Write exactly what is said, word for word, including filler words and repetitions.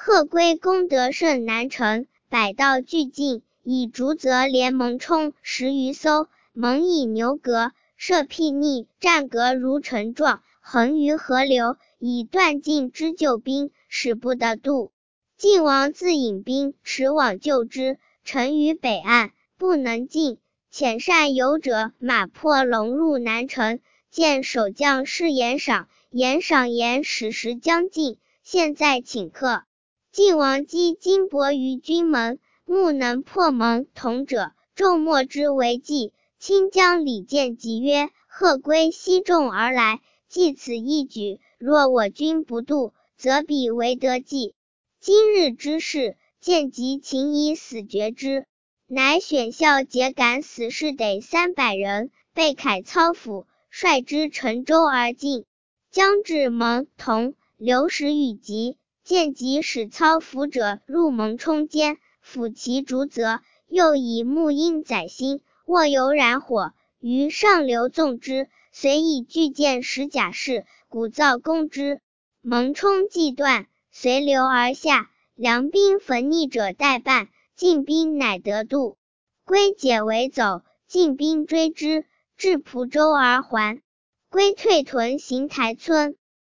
贺归功得甚南陈，百道俱进，以竹泽连蒙冲十余艘，蒙以牛革设辟逆，战革如尘状，横于河流，以断尽之救兵，使不得渡。晋王自引兵驰往救之，陈于北岸，不能进。遣善游者马破龙入南城，见守将是严赏，严赏言使时将尽，现在请客。晋王击金帛于军门，目能破门同者，众莫之为计。卿将李建急曰：贺归西众而来，计此一举，若我军不渡，则彼为得计。今日之事，见即请以死决之。乃选校节赶死士得三百人，被凯操抚，率之乘舟而进。将至蒙同，流矢与急，见即使操抚者入蒙冲间，抚其竹泽，又以木鹰载薪，卧油燃火，于上流纵之，遂以巨舰使甲士，鼓噪攻之。蒙冲既断，随流而下，梁兵焚逆者待办，晋兵乃得渡。归解围走，晋兵追之，至蒲州而还。归退屯邢台村。